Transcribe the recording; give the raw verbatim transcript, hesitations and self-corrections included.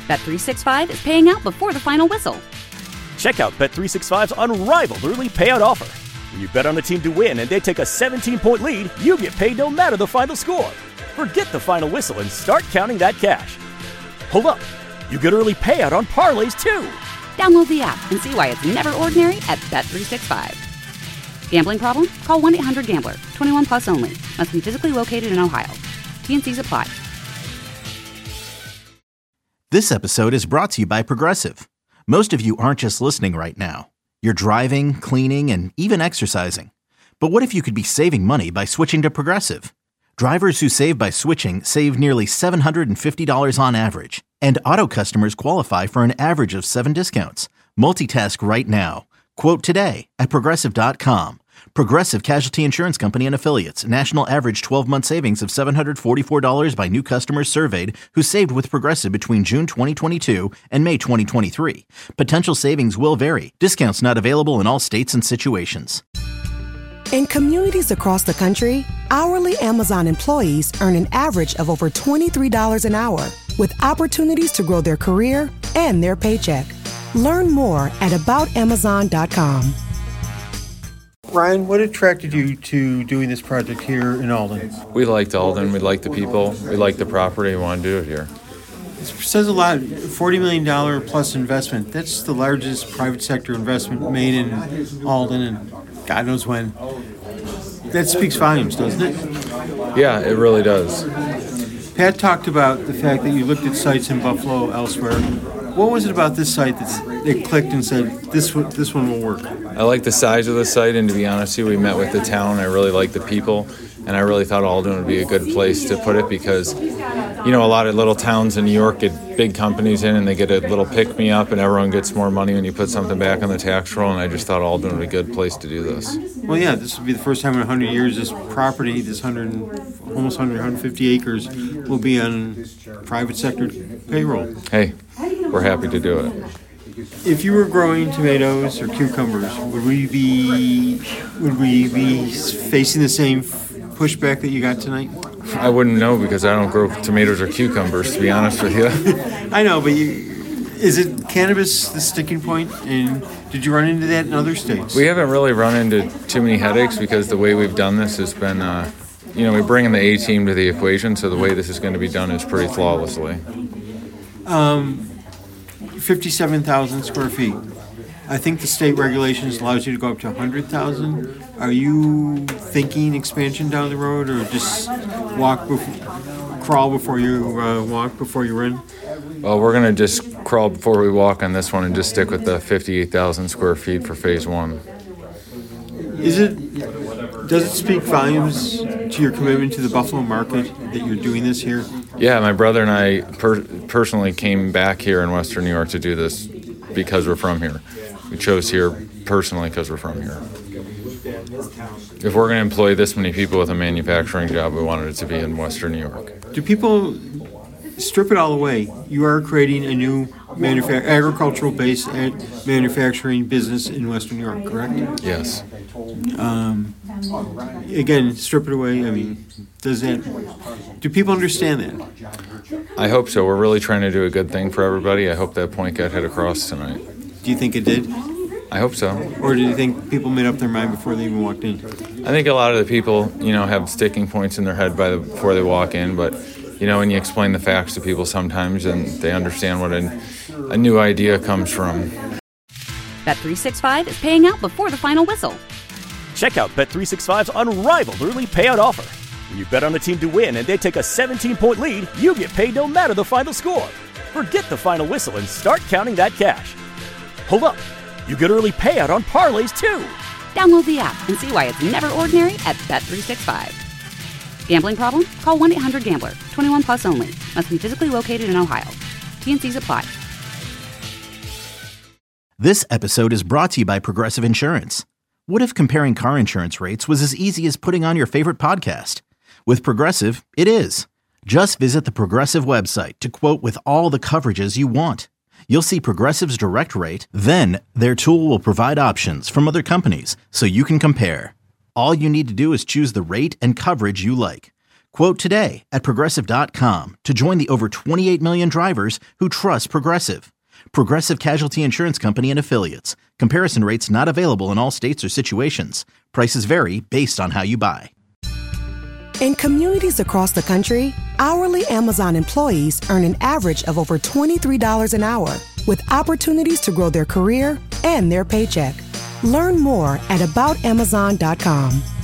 Bet three sixty-five is paying out before the final whistle. Check out Bet three sixty-five's unrivaled early payout offer. When you bet on a team to win and they take a seventeen-point lead, you get paid no matter the final score. Forget the final whistle and start counting that cash. Hold up. You get early payout on parlays, too. Download the app and see why it's never ordinary at Bet three sixty-five. Gambling problem? Call one eight hundred gambler. twenty-one plus only. Must be physically located in Ohio. T and C's apply. This episode is brought to you by Progressive. Most of you aren't just listening right now. You're driving, cleaning, and even exercising. But what if you could be saving money by switching to Progressive? Drivers who save by switching save nearly seven hundred fifty dollars on average. And auto customers qualify for an average of seven discounts. Multitask right now. Quote today at Progressive dot com. Progressive Casualty Insurance Company and Affiliates. National average twelve-month savings of seven hundred forty-four dollars by new customers surveyed who saved with Progressive between June twenty twenty-two and May twenty twenty-three. Potential savings will vary. Discounts not available in all states and situations. In communities across the country, hourly Amazon employees earn an average of over twenty-three dollars an hour, with opportunities to grow their career and their paycheck. Learn more at about amazon dot com. Ryan, what attracted you to doing this project here in Alden? We liked Alden. We liked the people. We liked the property. We wanted to do it here. It says a lot. forty million dollars plus investment. That's the largest private sector investment made in Alden, and God knows when. That speaks volumes, doesn't it? Yeah, it really does. Pat talked about the fact that you looked at sites in Buffalo, elsewhere. What was it about this site that they clicked and said, this one, this one will work? I like the size of the site, and to be honest with you, we met with the town. I really like the people, and I really thought Alden would be a good place to put it because, you know, a lot of little towns in New York get big companies in and they get a little pick-me-up and everyone gets more money when you put something back on the tax roll, and I just thought Alden would be a good place to do this. Well, yeah, this would be the first time in one hundred years this property, this one hundred, almost one hundred, one hundred fifty acres, will be on private sector payroll. Hey, we're happy to do it. If you were growing tomatoes or cucumbers, would we be would we be facing the same pushback that you got tonight? I wouldn't know because I don't grow tomatoes or cucumbers, to be honest with you. I know, but you, is it cannabis the sticking point? And did you run into that in other states? We haven't really run into too many headaches because the way we've done this has been, uh, you know, we bring in the A-team to the equation, so the way this is going to be done is pretty flawlessly. Um, fifty-seven thousand square feet. I think the state regulations allows you to go up to one hundred thousand. Are you thinking expansion down the road, or just walk, before, crawl before you uh, walk before you run? Well, we're going to just crawl before we walk on this one and just stick with the fifty-eight thousand square feet for phase one. Is it? Does it speak volumes to your commitment to the Buffalo market that you're doing this here? Yeah, my brother and I per- personally came back here in Western New York to do this because we're from here. We chose here personally because we're from here. If we're going to employ this many people with a manufacturing job, we wanted it to be in Western New York. Do people strip it all away? You are creating a new manufa- agricultural-based manufacturing business in Western New York, correct? Yes. Um, again, strip it away. I mean, does that? Do people understand that? I hope so. We're really trying to do a good thing for everybody. I hope that point got hit across tonight. Do you think it did? I hope so. Or do you think people made up their mind before they even walked in? I think a lot of the people, you know, have sticking points in their head by the, before they walk in, but, you know, when you explain the facts to people sometimes and they understand what a, a new idea comes from. Bet three sixty-five is paying out before the final whistle. Check out Bet three sixty-five's unrivaled early payout offer. When you bet on a team to win and they take a seventeen-point lead, you get paid no matter the final score. Forget the final whistle and start counting that cash. Hold up. You get early payout on parlays, too. Download the app and see why it's never ordinary at Bet three sixty-five. Gambling problem? Call one eight hundred gambler. twenty-one plus only. Must be physically located in Ohio. T and C's apply. This episode is brought to you by Progressive Insurance. What if comparing car insurance rates was as easy as putting on your favorite podcast? With Progressive, it is. Just visit the Progressive website to quote with all the coverages you want. You'll see Progressive's direct rate, then their tool will provide options from other companies so you can compare. All you need to do is choose the rate and coverage you like. Quote today at Progressive dot com to join the over twenty-eight million drivers who trust Progressive. Progressive Casualty Insurance Company and Affiliates. Comparison rates not available in all states or situations. Prices vary based on how you buy. In communities across the country, hourly Amazon employees earn an average of over twenty-three dollars an hour, with opportunities to grow their career and their paycheck. Learn more at About Amazon dot com.